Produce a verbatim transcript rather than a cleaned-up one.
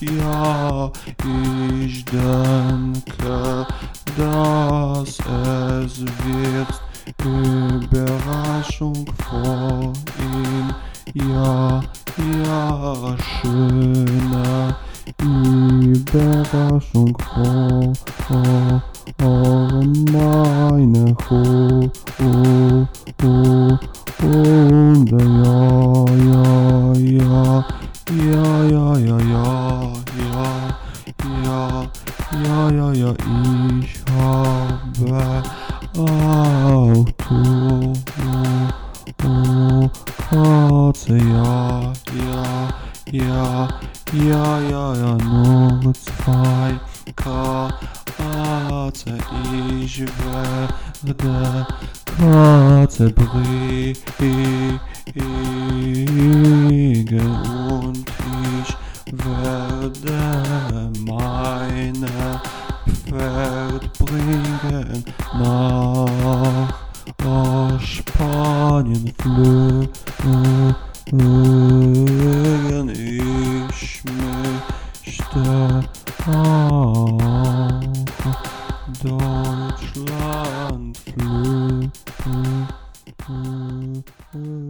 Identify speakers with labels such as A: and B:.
A: ja, ich denke, dass es wird Überraschung vor ihm, ja, ja, schöne Überraschung vor, oh, oh, meine Ho, oh, oh, und ja, ja, ja, ja, ja, ja, ja, ja, ja, ja, ja, ich habe Auto, oh, Katze, ja, ja, ja, ja, ja, ja, nur zwei Katze, ich werde Katze bringen und ich werde meine Pferd bringen nach oh, Spanien flögen. Ich möchte auch Deutschland flögen.